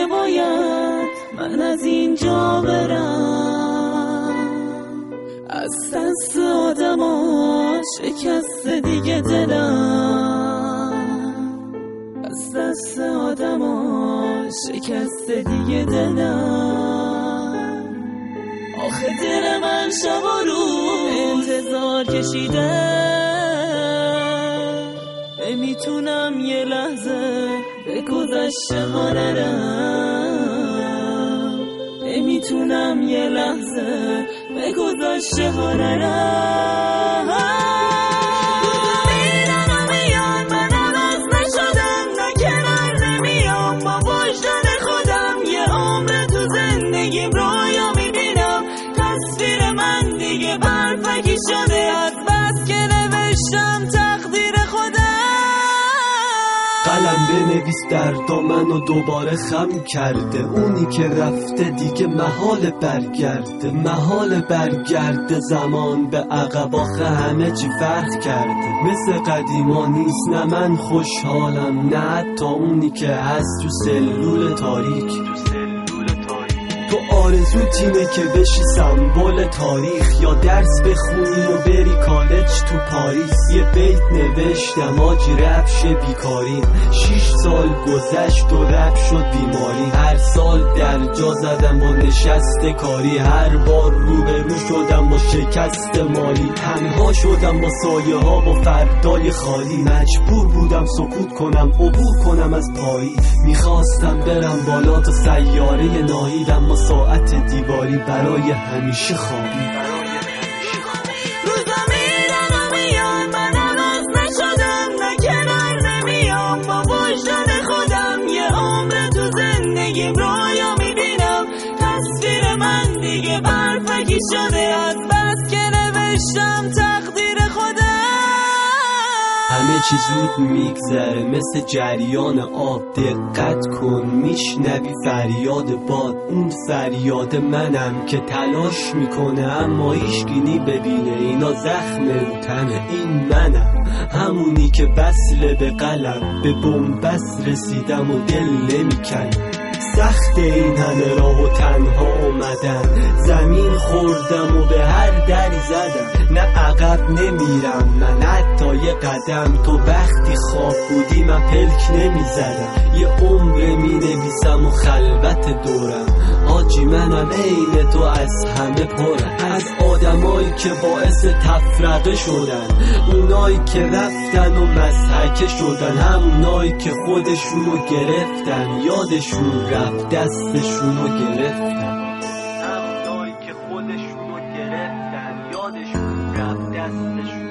باید من از اینجا برم، از دست آدما شکست دیگه دلم، از دست آدما شکست دیگه دلم. آخه دل من شب و روز انتظار کشیده، نمیتونم یه لحظه به گذشته ها نرم، نمیتونم یه لحظه به گذشته ها نرم. میرن و میان من عوض نشدم، نه کنار نمیام با وجدان خودم، یه عمر تو زندگیم رویا میبینم، تصویر من دیگه برفکی شده از بس که نوشتم تقدیر خودم. قلم بنویس دردامنو دوباره خم کرده، اونی که رفته دیگه محال برگرده، محال برگرده زمان به عقب، آخه همه چی فرق کرده، مثل قدیما نیست، نه من خوشحالم نه حتی اونی که هست تو سلول تاریک. تو آرزوت اینه که بشی سمبل تاریخ، یا درس بخونی و بری کالج تو پاریس. یه بیت نوشتم آجی رپ شه بیکارین، 6 سال گذشت و رپ شد بیماری، هر سال در جا زدم با نشست کاری، هر بار روبرو شدم با شکست مالی، تنها شدم با سایه ها با فردای خالی، مجبور بودم سکوت کنم عبور کنم از پایی، میخواستم برم بالا تا سیاره ناهیدم، با ساعت دیواری برای همیشه خوابی. روزا میرن و میان من عوض نشدم، نه کنار نمیام با وجدان خودم، یه عمر تو زندگیم رویا میبینم، تصویر من دیگه برفکی شده از بس که نوشتم تقدیر خودم. همه چی زود میگذره مثل جریان آب، دقت کن میشنوی فریاد باد، اون فریاد منم که تلاش میکنه اما هیچکی ببینه، اینا زخم رو تنه، این منم همونی که وصله به قلم، به بنبست رسیدم و دل نمیکنم. سخت این همه راه و تنها اومدن، زمین خوردم و به هر دری زدم، نه عقب نمیرم من حتی یه قدم، تو وقتی خواب بودی من پلک نمیزدم، یه عمر مینویسم و خلوت دورم، آجی منم عین تو از همه پرم، از آدمایی که باعث تفرقه شدن، اونایی که رفتن و مضحکه شدن، همونایی که خودشونو گرفتن یادشون رفت دستشونو گرفتن، همونایی که خودشونو گرفتن یادشون رفت دستشون